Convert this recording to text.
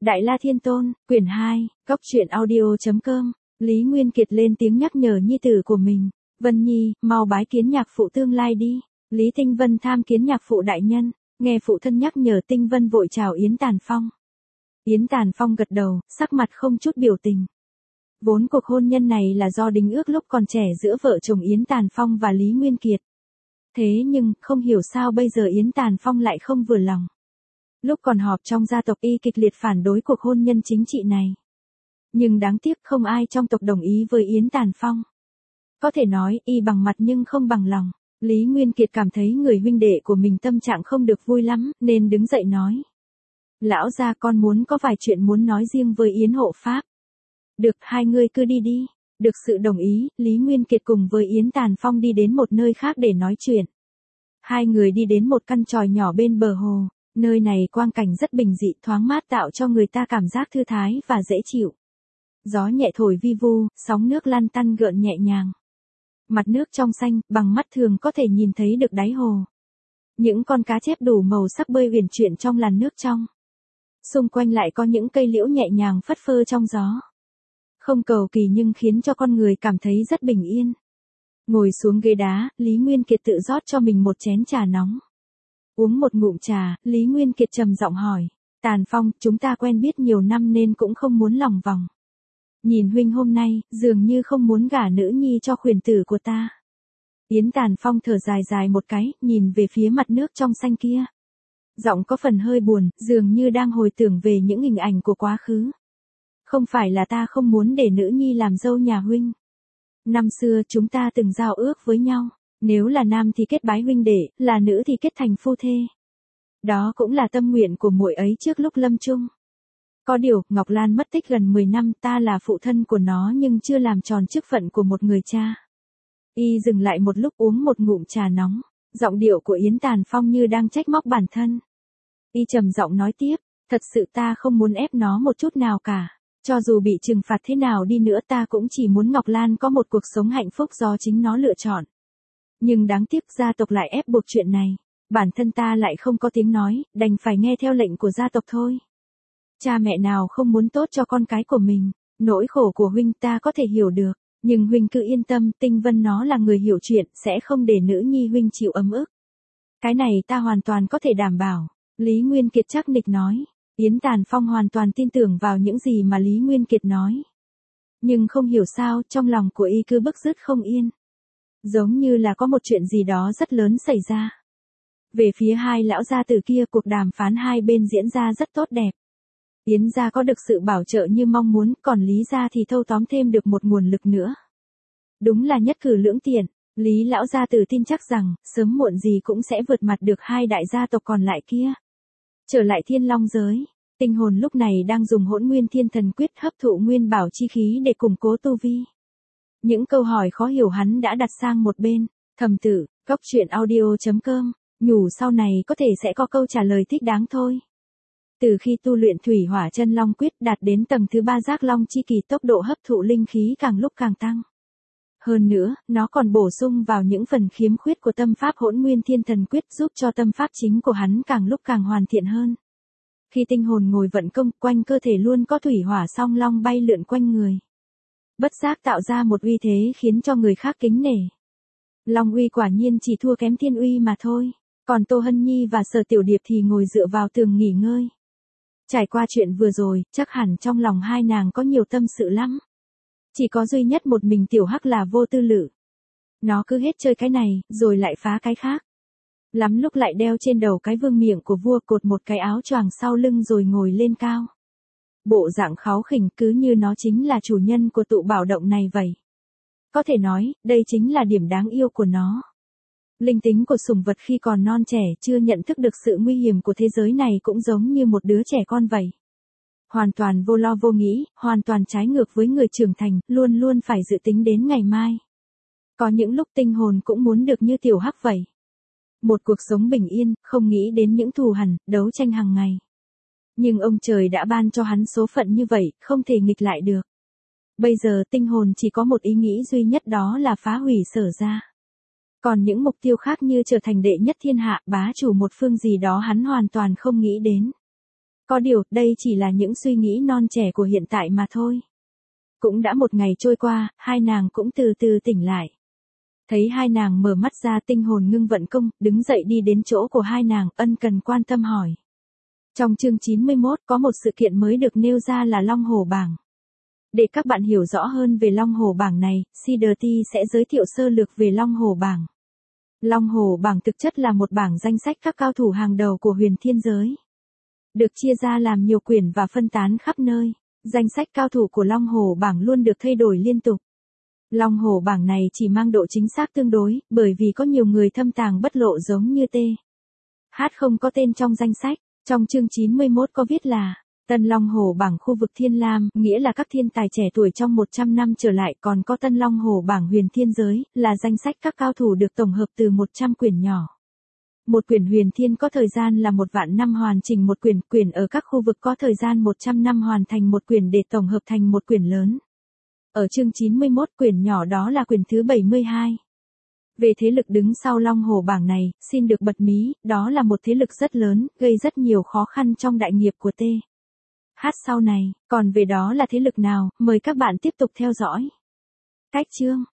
Đại La Thiên Tôn, quyển 2, Cóc truyện audio.com, Lý Nguyên Kiệt lên tiếng nhắc nhở nhi tử của mình. Vân Nhi, mau bái kiến nhạc phụ tương lai đi. Lý Tinh Vân tham kiến nhạc phụ đại nhân, nghe phụ thân nhắc nhở Tinh Vân vội chào Yến Tàn Phong. Yến Tàn Phong gật đầu, sắc mặt không chút biểu tình. Vốn cuộc hôn nhân này là do đính ước lúc còn trẻ giữa vợ chồng Yến Tàn Phong và Lý Nguyên Kiệt. Thế nhưng, không hiểu sao bây giờ Yến Tàn Phong lại không vừa lòng. Lúc còn họp trong gia tộc y kịch liệt phản đối cuộc hôn nhân chính trị này. Nhưng đáng tiếc không ai trong tộc đồng ý với Yến Tàn Phong. Có thể nói y bằng mặt nhưng không bằng lòng. Lý Nguyên Kiệt cảm thấy người huynh đệ của mình tâm trạng không được vui lắm, nên đứng dậy nói. Lão gia con muốn có vài chuyện muốn nói riêng với Yến hộ pháp. Được, hai người cứ đi đi. Được sự đồng ý, Lý Nguyên Kiệt cùng với Yến Tàn Phong đi đến một nơi khác để nói chuyện. Hai người đi đến một căn chòi nhỏ bên bờ hồ. Nơi này quang cảnh rất bình dị, thoáng mát tạo cho người ta cảm giác thư thái và dễ chịu. Gió nhẹ thổi vi vu, sóng nước lăn tăn gợn nhẹ nhàng. Mặt nước trong xanh, bằng mắt thường có thể nhìn thấy được đáy hồ. Những con cá chép đủ màu sắc bơi uyển chuyển trong làn nước trong. Xung quanh lại có những cây liễu nhẹ nhàng phất phơ trong gió. Không cầu kỳ nhưng khiến cho con người cảm thấy rất bình yên. Ngồi xuống ghế đá, Lý Nguyên Kiệt tự rót cho mình một chén trà nóng. Uống một ngụm trà, Lý Nguyên Kiệt trầm giọng hỏi. Tàn Phong, chúng ta quen biết nhiều năm nên cũng không muốn lòng vòng. Nhìn huynh hôm nay, dường như không muốn gả nữ nhi cho khuyển tử của ta. Yến Tàn Phong thở dài dài một cái, nhìn về phía mặt nước trong xanh kia. Giọng có phần hơi buồn, dường như đang hồi tưởng về những hình ảnh của quá khứ. Không phải là ta không muốn để nữ nhi làm dâu nhà huynh. Năm xưa chúng ta từng giao ước với nhau. Nếu là nam thì kết bái huynh đệ, là nữ thì kết thành phu thê. Đó cũng là tâm nguyện của muội ấy trước lúc lâm chung. Có điều, Ngọc Lan mất tích gần 10 năm, ta là phụ thân của nó nhưng chưa làm tròn chức phận của một người cha. Y dừng lại một lúc uống một ngụm trà nóng, giọng điệu của Yến Tàn Phong như đang trách móc bản thân. Y trầm giọng nói tiếp, thật sự ta không muốn ép nó một chút nào cả. Cho dù bị trừng phạt thế nào đi nữa ta cũng chỉ muốn Ngọc Lan có một cuộc sống hạnh phúc do chính nó lựa chọn. Nhưng đáng tiếc gia tộc lại ép buộc chuyện này. Bản thân ta lại không có tiếng nói, đành phải nghe theo lệnh của gia tộc thôi. Cha mẹ nào không muốn tốt cho con cái của mình, nỗi khổ của huynh ta có thể hiểu được. Nhưng huynh cứ yên tâm, Tinh Vân nó là người hiểu chuyện, sẽ không để nữ nhi huynh chịu ấm ức. Cái này ta hoàn toàn có thể đảm bảo. Lý Nguyên Kiệt chắc nịch nói. Yến Tàn Phong hoàn toàn tin tưởng vào những gì mà Lý Nguyên Kiệt nói. Nhưng không hiểu sao, trong lòng của y cứ bức rứt không yên. Giống như là có một chuyện gì đó rất lớn xảy ra. Về phía hai lão gia tử kia, cuộc đàm phán hai bên diễn ra rất tốt đẹp. Yến gia có được sự bảo trợ như mong muốn, còn Lý gia thì thâu tóm thêm được một nguồn lực nữa. Đúng là nhất cử lưỡng tiện. Lý lão gia tử tin chắc rằng, sớm muộn gì cũng sẽ vượt mặt được hai đại gia tộc còn lại kia. Trở lại Thiên Long giới, tinh hồn lúc này đang dùng Hỗn Nguyên Thiên Thần Quyết hấp thụ nguyên bảo chi khí để củng cố tu vi. Những câu hỏi khó hiểu hắn đã đặt sang một bên. Thầm tử, Cóc truyện audio.com, nhủ sau này có thể sẽ có câu trả lời thích đáng thôi. Từ khi tu luyện Thủy Hỏa Chân Long Quyết đạt đến tầng thứ 3 Giác Long chi kỳ, tốc độ hấp thụ linh khí càng lúc càng tăng. Hơn nữa, nó còn bổ sung vào những phần khiếm khuyết của tâm pháp Hỗn Nguyên Thiên Thần Quyết, giúp cho tâm pháp chính của hắn càng lúc càng hoàn thiện hơn. Khi tinh hồn ngồi vận công, quanh cơ thể luôn có thủy hỏa song long bay lượn quanh người. Bất giác tạo ra một uy thế khiến cho người khác kính nể. Long uy quả nhiên chỉ thua kém thiên uy mà thôi. Còn Tô Hân Nhi và Sở Tiểu Điệp thì ngồi dựa vào tường nghỉ ngơi. Trải qua chuyện vừa rồi, chắc hẳn trong lòng hai nàng có nhiều tâm sự lắm. Chỉ có duy nhất một mình Tiểu Hắc là vô tư lự. Nó cứ hết chơi cái này, rồi lại phá cái khác. Lắm lúc lại đeo trên đầu cái vương miện của vua, cột một cái áo choàng sau lưng rồi ngồi lên cao. Bộ dạng kháu khỉnh, cứ như nó chính là chủ nhân của tụ bảo động này vậy. Có thể nói, đây chính là điểm đáng yêu của nó. Linh tính của sủng vật khi còn non trẻ chưa nhận thức được sự nguy hiểm của thế giới này cũng giống như một đứa trẻ con vậy. Hoàn toàn vô lo vô nghĩ, hoàn toàn trái ngược với người trưởng thành, luôn luôn phải dự tính đến ngày mai. Có những lúc tinh hồn cũng muốn được như Tiểu Hắc vậy. Một cuộc sống bình yên, không nghĩ đến những thù hằn, đấu tranh hàng ngày. Nhưng ông trời đã ban cho hắn số phận như vậy, không thể nghịch lại được. Bây giờ tinh hồn chỉ có một ý nghĩ duy nhất, đó là phá hủy Sở gia. Còn những mục tiêu khác như trở thành đệ nhất thiên hạ, bá chủ một phương gì đó hắn hoàn toàn không nghĩ đến. Có điều, đây chỉ là những suy nghĩ non trẻ của hiện tại mà thôi. Cũng đã một ngày trôi qua, hai nàng cũng từ từ tỉnh lại. Thấy hai nàng mở mắt ra, tinh hồn ngưng vận công, đứng dậy đi đến chỗ của hai nàng, ân cần quan tâm hỏi. Trong chương 91 có một sự kiện mới được nêu ra là Long Hổ Bảng. Để các bạn hiểu rõ hơn về Long Hổ Bảng này, CDT sẽ giới thiệu sơ lược về Long Hổ Bảng. Long Hổ Bảng thực chất là một bảng danh sách các cao thủ hàng đầu của huyền thiên giới. Được chia ra làm nhiều quyển và phân tán khắp nơi. Danh sách cao thủ của Long Hổ Bảng luôn được thay đổi liên tục. Long Hổ Bảng này chỉ mang độ chính xác tương đối, bởi vì có nhiều người thâm tàng bất lộ giống như T.H không có tên trong danh sách. Trong chương 91 có viết là Tân Long Hổ Bảng khu vực Thiên Lam, nghĩa là các thiên tài trẻ tuổi trong 100 năm trở lại, còn có Tân Long Hổ Bảng huyền thiên giới, là danh sách các cao thủ được tổng hợp từ 100 quyển nhỏ. Một quyển huyền thiên có thời gian là 1.000.000 năm hoàn chỉnh một quyển, quyển ở các khu vực có thời gian 100 năm hoàn thành một quyển để tổng hợp thành một quyển lớn. Ở chương 91 quyển nhỏ đó là quyển thứ 72. Về thế lực đứng sau Long Hổ Bảng này, xin được bật mí, đó là một thế lực rất lớn, gây rất nhiều khó khăn trong đại nghiệp của T.H sau này, còn về đó là thế lực nào, mời các bạn tiếp tục theo dõi. Cách chương